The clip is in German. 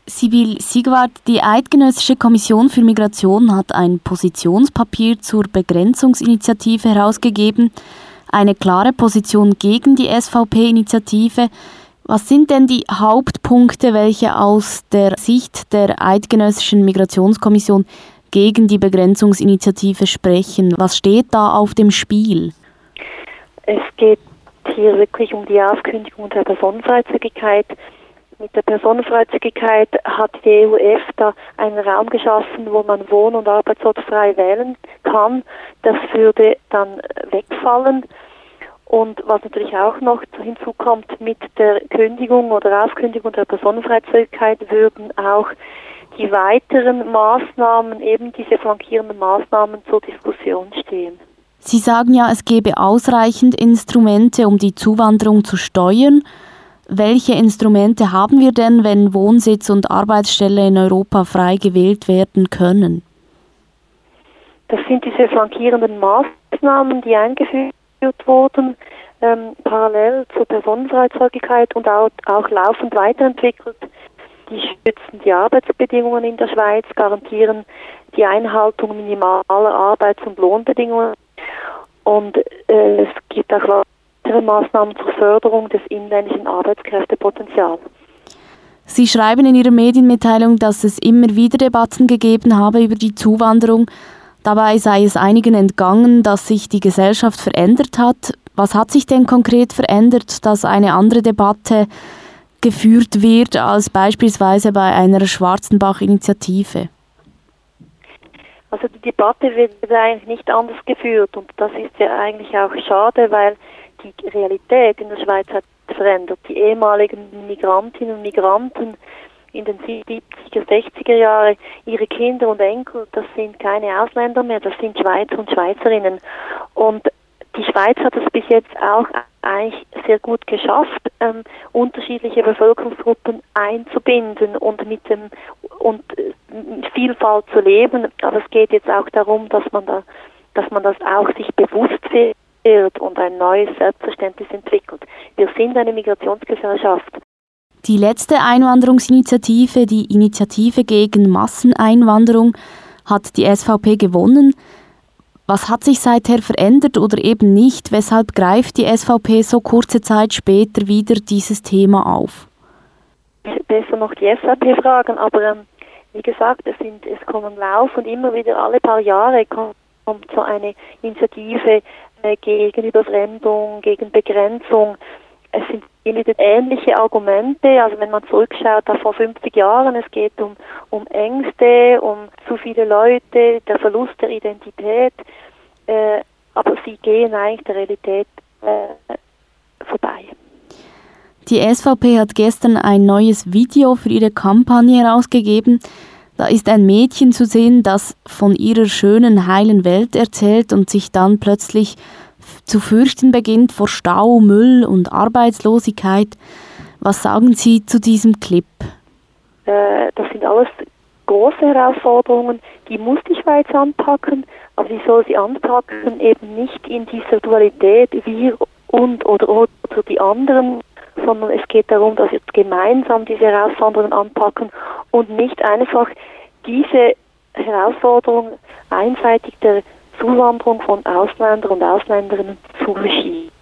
Sibylle Sigwart, die Eidgenössische Kommission für Migration hat ein Positionspapier zur Begrenzungsinitiative herausgegeben. Eine klare Position gegen die SVP-Initiative. Was sind denn die Hauptpunkte, welche aus der Sicht der Eidgenössischen Migrationskommission gegen die Begrenzungsinitiative sprechen? Was steht da auf dem Spiel? Es geht hier wirklich um die Aufkündigung der Personenfreizügigkeit. Mit der Personenfreizügigkeit hat die EU-EFTA einen Raum geschaffen, wo man Wohn- und Arbeitsort frei wählen kann. Das würde dann wegfallen. Und was natürlich auch noch hinzukommt, mit der Kündigung oder Aufkündigung der Personenfreizügigkeit würden auch die weiteren Maßnahmen, eben diese flankierenden Maßnahmen, zur Diskussion stehen. Sie sagen ja, es gebe ausreichend Instrumente, um die Zuwanderung zu steuern. Welche Instrumente haben wir denn, wenn Wohnsitz und Arbeitsstelle in Europa frei gewählt werden können? Das sind diese flankierenden Maßnahmen, die eingeführt wurden, parallel zur Personenfreizügigkeit und auch laufend weiterentwickelt. Die schützen die Arbeitsbedingungen in der Schweiz, garantieren die Einhaltung minimaler Arbeits- und Lohnbedingungen und es gibt auch weitere Maßnahmen zur Förderung des inländischen Arbeitskräftepotenzials. Sie schreiben in Ihrer Medienmitteilung, dass es immer wieder Debatten gegeben habe über die Zuwanderung. Dabei sei es einigen entgangen, dass sich die Gesellschaft verändert hat. Was hat sich denn konkret verändert, dass eine andere Debatte geführt wird als beispielsweise bei einer Schwarzenbach-Initiative? Also die Debatte wird eigentlich nicht anders geführt und das ist ja eigentlich auch schade, weil die Realität in der Schweiz hat verändert. Die ehemaligen Migrantinnen und Migranten in den 70er, 60er Jahren, ihre Kinder und Enkel, das sind keine Ausländer mehr, das sind Schweizer und Schweizerinnen. Und die Schweiz hat es bis jetzt auch eigentlich sehr gut geschafft, unterschiedliche Bevölkerungsgruppen einzubinden und mit Vielfalt zu leben. Aber es geht jetzt auch darum, dass man das auch sich bewusst wird und ein neues Selbstverständnis entwickelt. Wir sind eine Migrationsgesellschaft. Die letzte Einwanderungsinitiative, die Initiative gegen Masseneinwanderung, hat die SVP gewonnen. Was hat sich seither verändert oder eben nicht? Weshalb greift die SVP so kurze Zeit später wieder dieses Thema auf? Besser noch die SVP fragen, aber wie gesagt, es kommen laufend immer wieder alle paar Jahre kommt so eine Initiative gegen Überfremdung, gegen Begrenzung. Es sind immer wieder ähnliche Argumente, also wenn man zurückschaut auf vor 50 Jahren, es geht um Ängste, um zu viele Leute, der Verlust der Identität, aber sie gehen eigentlich der Realität vorbei. Die SVP hat gestern ein neues Video für ihre Kampagne herausgegeben. Da ist ein Mädchen zu sehen, das von ihrer schönen, heilen Welt erzählt und sich dann plötzlich zu fürchten beginnt vor Stau, Müll und Arbeitslosigkeit. Was sagen Sie zu diesem Clip? Das sind alles große Herausforderungen, die muss die Schweiz anpacken, aber sie soll sie anpacken eben nicht in dieser Dualität wir und oder die anderen, sondern es geht darum, dass wir gemeinsam diese Herausforderungen anpacken und nicht einfach diese Herausforderung einseitig der Zuwanderung von Ausländern und Ausländerinnen zuschieben.